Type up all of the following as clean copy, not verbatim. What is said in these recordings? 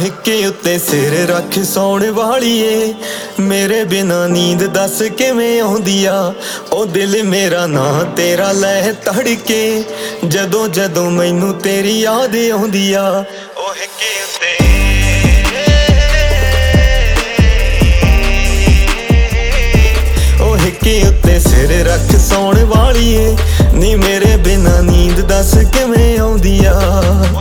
हिक्के उत्ते सिर रख सौण वालीए, मेरे बिना नींद दस किवें आउंदी आ। ओ दिल मेरा ना तेरा लै तड़के, जदों जदों मैनू तेरी याद आउंदी आ। ओ हिक्के उत्ते हिक्के उत्ते सिर रख सौण वालीए, नी मेरे बिना नींद दस किवें आउंदी आ।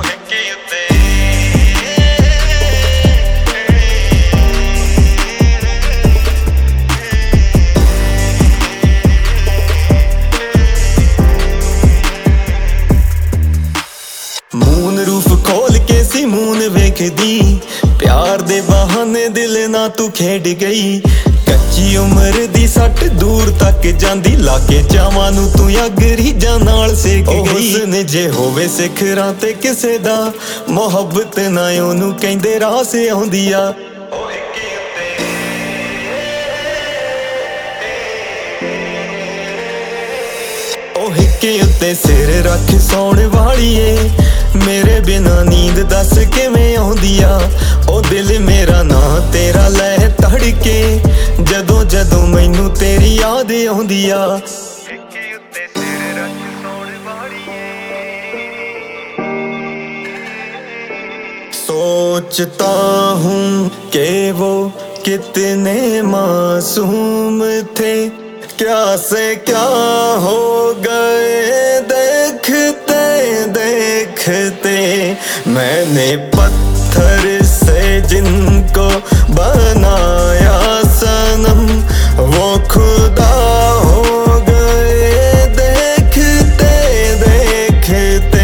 मून रूफ खोल के सी मून वेखदी, प्यार दे बहाने दिल ना तू खेड गई। कच्ची उम्र दी सट दूर तक जांदी, लाके चावां नू तू अग रीझां नाल सेक गई। हुस्न जे होवे सिखरां ते किसे दा, मुहब्बत ना ओनू कहंदे रास आउंदी आ। ओ हिक्के उत्ते सिर रख सौण वालीए, मेरे बिना नींद दस किवें आउंदी आ। ओ दिल मेरा ना तेरा लै तड़के, जदों जदों मैनू तेरी याद आउंदी आ। सोचता हूँ कि वो कितने मासूम थे, क्या से क्या हो गए देखते देखते। मैंने पत्थर से जिनको बनाया सनम, वो खुदा हो गए देखते देखते।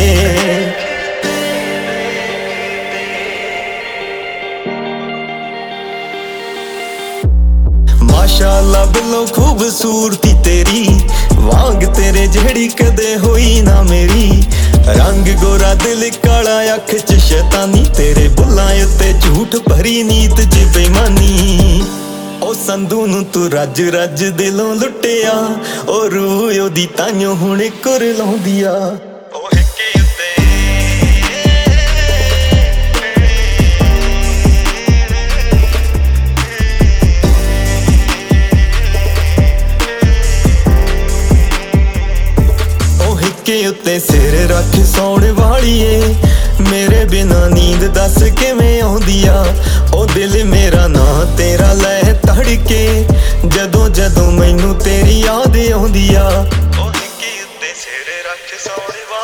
माशाअल्लाह बिल्लो खूबसूरती तेरी, वांग तेरे जेड़ी कदे होई ना मेरी। रंग गोरा दिल काला अख च शैतानी, तेरे बुल्लां उत्ते झूठ भरी नीत च बेईमानी। ओ संधू नू तू रज रज दिलों लुटिया, ओ रूह ओदी ताइयों हुण कुर लाउंदी आ। हिक्के उत्ते सिर रख सौण वालीए, मेरे बिना नींद दस किवें आउंदी आ। ओ दिल मेरा ना तेरा लै तड़के, जदों जदों मैनू तेरी याद आउंदी आ। ओ हिक्के उत्ते सिर रख सौण